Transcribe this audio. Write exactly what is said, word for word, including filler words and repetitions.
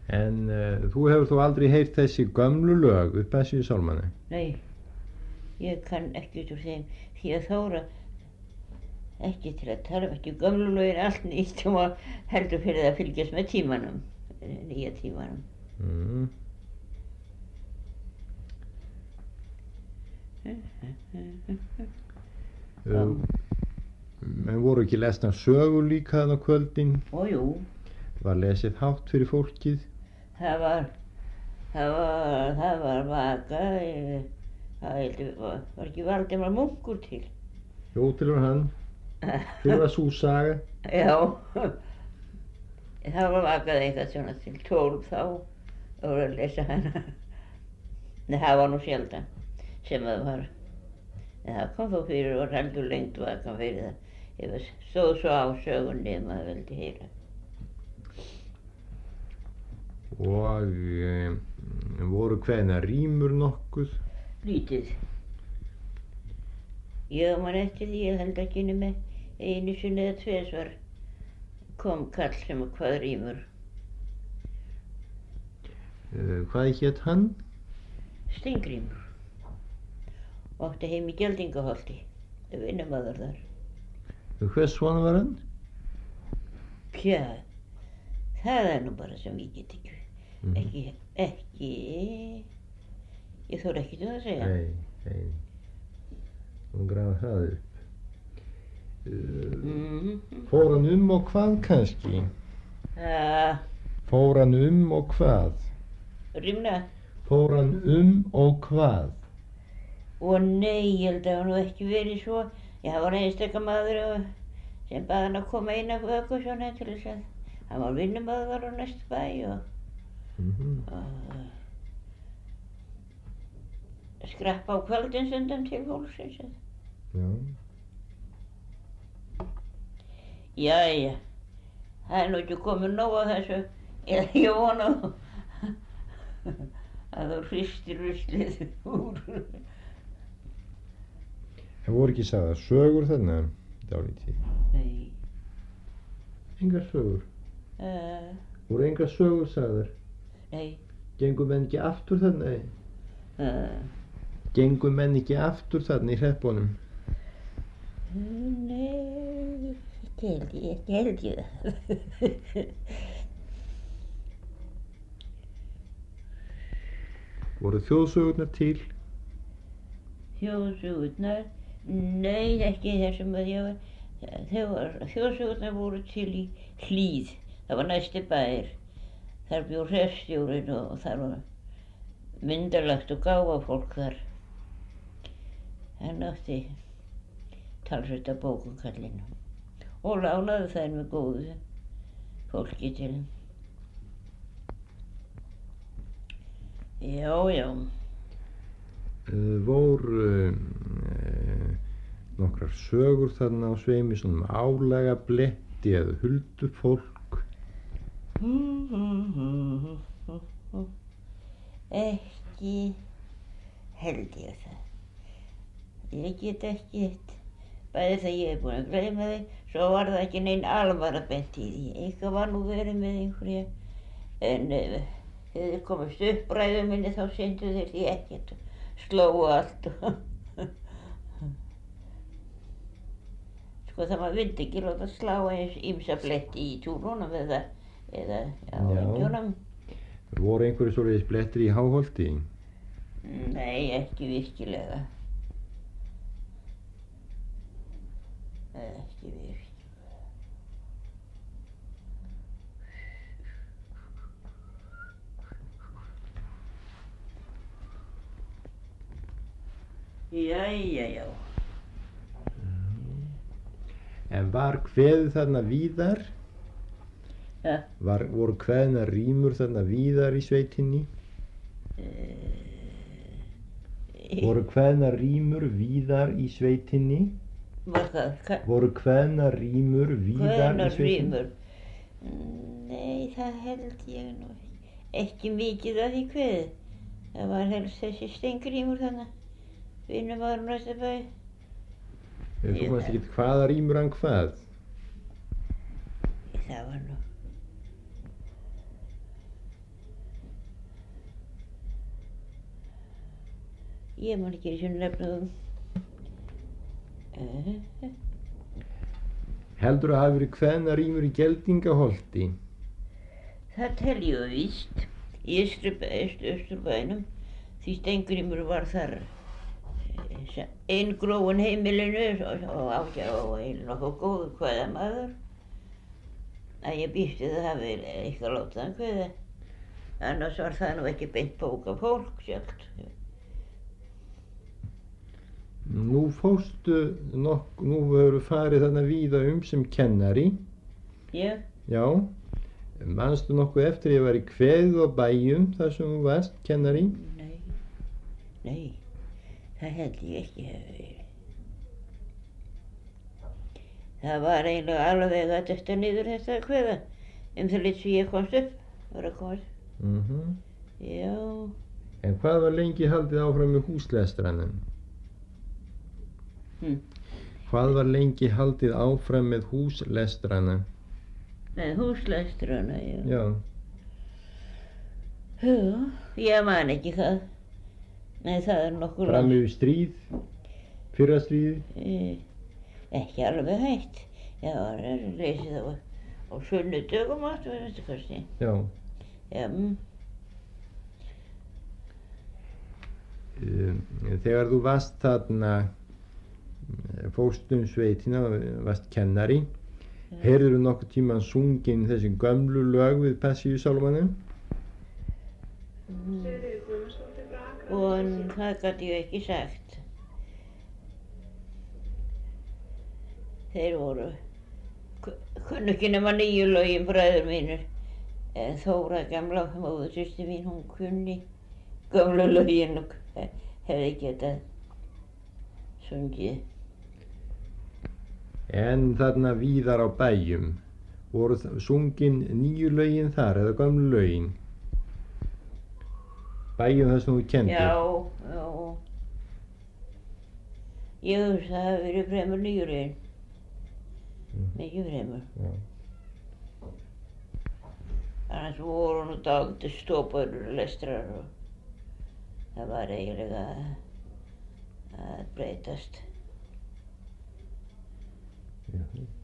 En uh, þú hefur þú aldrei heyrt þessi gömlu lög upp að þessi sálmanni? Nei, ég kann ekki út úr þeim því að Þóra ekki til að tala um ekki gömlu lögin allt nýtt og maður heldur fyrir að fylgjast með tímanum, nýja tímanum. Mm. um, en voru ekki lesnar sögur líka þann á kvöldin? Ójú. Var lesið hátt fyrir fólkið? Það var, það var, það var vaka, ég, það heldur, var, var ekki Valdimar Munkur til? Jó, til var hann. Til var sú saga. Já, það var vakað eitthvað svona til tólf þá og voru að lesa hana. Nei, það var nú sjaldan sem það var. En það kom þó fyrir og var heldur lengt vakan fyrir það. Ef það stóð svo á sögunni ef maður vildi heyra. Og um, voru hvenær rímur nokkuð? Lítið. Ég man eftir því, ég held ekki nema einu sinni eða tvisvar kom kall sem að hvað rímur. Uh, hvað hét hann? Steingrímur. Og átti heim í Geldingaholti, vinnumæður þar. Hvers svona var hann? Pjá, það er nú bara sem ég get ekki. Mm. Ekki, ekki, ég þóra ekki til að segja. Nei, nei, hún grafa það upp. Uh, Mm. fór hann um og hvað kannski? Uh, Fór hann um og hvað? Rímna, Fór hann um og hvað? og nei, ég held að hann nú ekki verið svo. Ég var einstakka maður og, sem bað hann að koma inn af vöku svona til þess að hann var vinnumæður á næstu bæ og Mm-hmm. og skrappa á kvöldin stundum til fólksins. Já. Jæja, það er nú ekki komið nóg af þessu. Ég, ég vona að þú hristir ruslið úr. Það voru ekki sagðar sögur þarna dálítið? Nei. Engar sögur? Uh, Voru engar sögur sagðar? nei. Gengu menn ekki aftur þarna? Uh, Gengu menn ekki aftur þarna í hreppunum? nei, ekki held ég, ekki held ég það. Voru þjóðsögurnar til? Þjóðsögurnar, nei, ekki þessum að ég var, þegar þjóðsögurnar voru til í Hlíð, það var næsti bær. Þar bjó hreppstjórinn og þar var myndarlegt og gáfa fólk þar. Hann átti talsvert af bókum kallinn og lánaði þær með góðu fólki til. Já, já. Uh, voru uh, nokkrar sögur þarna á sveimi svona álaga bletti eða huldufólk? Ekki held ég það. Ég get ekki eitt. Bæði það ég er búin að gleyma því, svo var það ekki neinn alvara bent í því. Eitthvað var nú verið með einhverja, en uh, þegar þeir komast upp ræðu minni þá syndu þeir því ekkert og slóu allt. Sko það maður vildi ekki láta slá eins ýmsa bletti í túrunum eða eða á engjunum. Voru einhverju svoleiðis blettir í Háholti? Nei, ekki virkilega. Ekki virkilega. Jæja, já. En var kveðið þarna víðar? Ja. Var, voru kveðnar rímur þarna víðar í sveitinni? Uh, Voru kveðnar rímur víðar í sveitinni? Var það? Hva? Voru kveðnar rímur víðar Hvenar í sveitinni? rímur? Nei, það held ég nú ekki. Ekki mikið af því kveðið. Það var helst þessi Steingrímur þannig. Vinnumæður næsta bæ. Þú veist ekki hvaða rímur hann hvað? Það var nú ég man ekki einu sinni nefna þeim. Uh, Heldur að hafi verið kveðnar rímur í Geldingaholti? það tel ég víst í Austurbænum, því Steingrímur var þar eingróinn heimilinu og átti og nokkuð góður kveðamaður. Að ég býst við að það hafi eitthvað látið hann kveða. Annars var það nú ekki beint bókafólk sjálft. Nú fórstu, nokk, nú hefur farið þarna víða um sem kennari. Já. Já. Manstu nokkuð eftir ég var í kveðu og bæjum þar sem þú varst kennari? Nei, nei, það held ég ekki hefur verið. Það var eiginlega alveg að detta niður þetta kveða, um það lit sem ég komst upp, var að komast. Mhm. Já. En hvað var lengi haldið áfram með húslestranum? Hm. Hvað var lengi haldið áfram með húslestranum? Með húslestrana, já. Já. Já, ég man ekki það. Nei, það er nokkuð Fram yfir stríð? Fyrra stríð? Eh, ekki alveg hægt. Já, það er leysið á, á sunnudögum áttu, veistu hvað sé. Já. Já, mm. Um, Þegar þú varst þarna, fórst um sveitina, varst kennari, heyrðirðu nokkuð tímann sungin þessi gömlu lög við Passíusálmanum? Mm. Og það gat ég ekki sagt. Þeir voru, kunnu ekki nema nýju lögin bræður mínir. En Þóra gamla móðursystir mín, hún kunni gömlu lögin og hefði getað sungið. En þarna víðar á bæjum, voru sungin nýju lögin þar eða gömlu lögin? Bæjum þar sem þú kendir? Já, já. Ég hugsa að það hafi verið fremur nýju lögin. Mm. Mikið fremur. Já. Annars voru nú dálítið stopaður lestrar og það var eiginlega að breytast. Já.